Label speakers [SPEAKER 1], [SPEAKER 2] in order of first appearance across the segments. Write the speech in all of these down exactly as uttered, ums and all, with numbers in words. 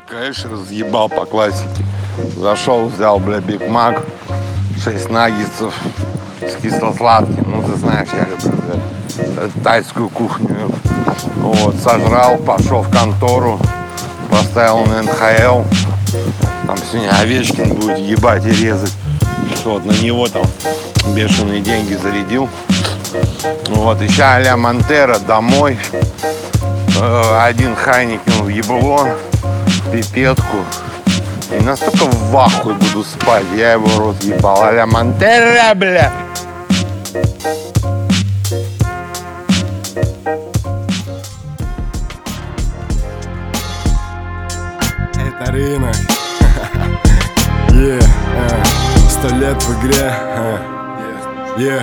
[SPEAKER 1] Конечно, разъебал по классике. Зашел, взял, бля, Биг Мак, шесть наггетсов с кисло-сладким. Ну, ты знаешь, я люблю, бля, тайскую кухню. Вот, сожрал, пошел в контору, поставил на эн ха эл. Там сегодня Овечкин будет ебать и резать. Вот, на него там бешеные деньги зарядил. Вот, еще а-ля Монтера домой. Один Хайникин в ебло, пипетку. И настолько в ахуе буду спать. Я его рот ебал. А-ля Монтера, бля.
[SPEAKER 2] Это рынок. Yeah, uh, сто лет в игре. Uh, yeah.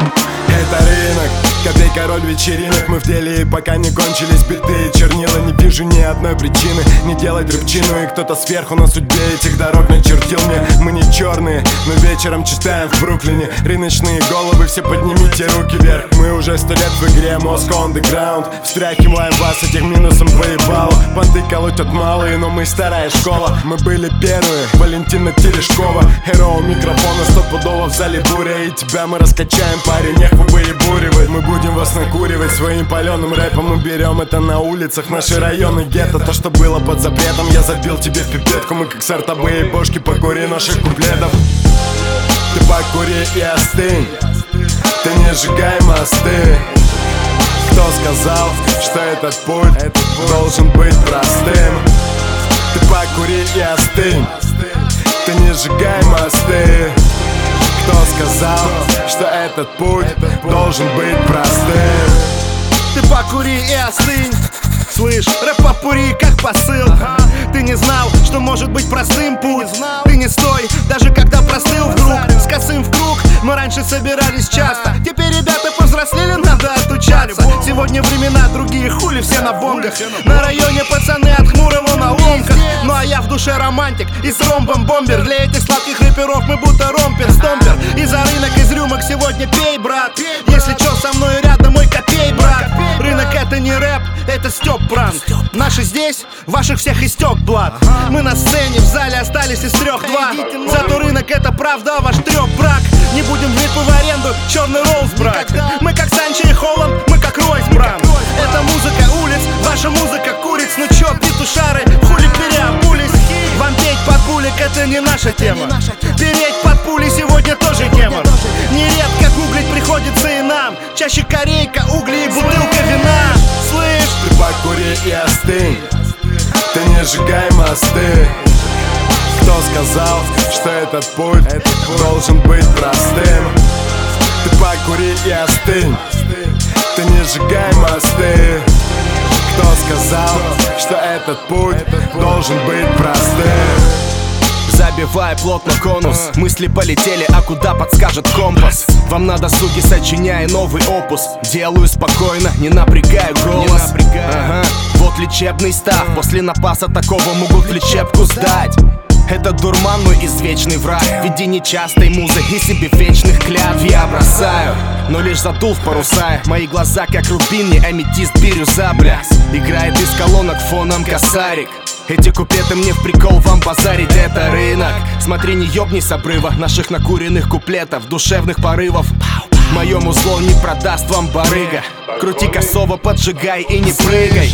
[SPEAKER 2] Это рынок, копейка роль вечеринок. Мы в деле и пока не кончились биты и чернила. Не вижу ни одной причины не делать рыбчину. И кто-то сверху на судьбе этих дорог начертил мне. Мы не черные, но вечером читаем в Бруклине. Рыночные головы, все поднимите руки вверх. Мы уже сто лет в игре, Moscow Underground. Встряхиваем вас этих минусом поебало. Понты колотят малые, но мы старая школа. Мы были первые, Валентина Терешкова. Hero микрофона, стопудово в зале буря. И тебя мы раскачаем, парень, нехуй выебуривать. Мы будем вас накуривать своим паленым рэпом. Мы берем это на улицах, наши районы гетто. То, что было под запретом, я забил тебе в пипетку. Мы как сортовые бошки, покури наших куплетов. Ты покури и остынь, ты не сжигай мосты. Кто сказал, что этот путь, этот путь должен быть простым? Ты покури и остынь, ты не сжигай мосты. Кто сказал, что этот путь должен быть простым?
[SPEAKER 3] Ты покури и остынь. Слышь, рэп попури как посыл. Ты не знал, что может быть простым путь. Ты не стой, даже когда простыл вдруг. С косым в круг мы раньше собирались часто. Теперь ребята повзрослели, надо отучаться. Сегодня времена другие, хули все на бонгах. На районе пацаны от Хмурого на ломках. Ну а я в душе романтик и с ромбом бомбер. Для этих сладких рэперов мы будто ромпер, стомпер. И за рынок из рюмок сегодня пей, брат. Если чё, со мной рядом мой копей, брат. Рынок это не рэп, это стёб пранк. Наши здесь, ваших всех истек блат. Мы на сцене, в зале остались из трех-два. Зато рынок это правда, а ваш трёп брак. Не будем в липы в аренду, черный Роллс брать. Мы как Санчо и Холланд, мы как Ройс Бран. Это музыка улиц, ваша музыка куриц. Ну чё, петушары, хули переобулись. Вам петь под булик это не наша тема. Переть под пули сегодня тоже гемор. Нередко гуглить приходится и нам. Чаще корейка, угли и бутылка вина. Слышь,
[SPEAKER 2] ты покури и остынь, ты не сжигай мосты. Кто сказал, что этот путь, этот путь должен быть простым? Ты покури и остынь, ты не сжигай мосты. Кто сказал, что этот путь должен быть простым?
[SPEAKER 4] Забивай плотно конус, мысли полетели, а куда подскажет компас? Вам надо, суки, сочиняя новый опус. Делаю спокойно, не напрягаю голос, не напрягаю. Ага. Вот лечебный став, после напаса такого могут лечебку сдать. Это дурман мой извечный враг. В виде нечастой музы и себе вечных клятв я бросаю, но лишь задул в паруса. Мои глаза как рубин, не аметист, бирюза, бля. Играет из колонок фоном косарик. Эти куплеты мне в прикол вам базарить, это рынок. Смотри, не ёбни с обрыва наших накуренных куплетов, душевных порывов. Моему зло не продаст вам барыга. Крути косово, поджигай и не прыгай.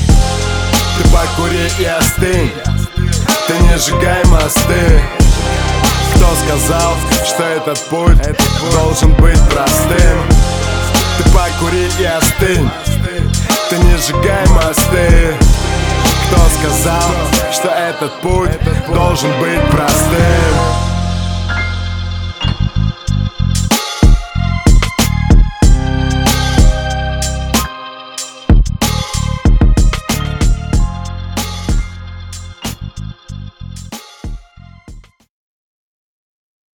[SPEAKER 2] Ты покури и остынь, ты не сжигай мосты. Кто сказал, что этот путь, этот путь должен быть простым? Ты покури и остынь, ты не сжигай мосты. Кто сказал, что этот путь должен быть простым?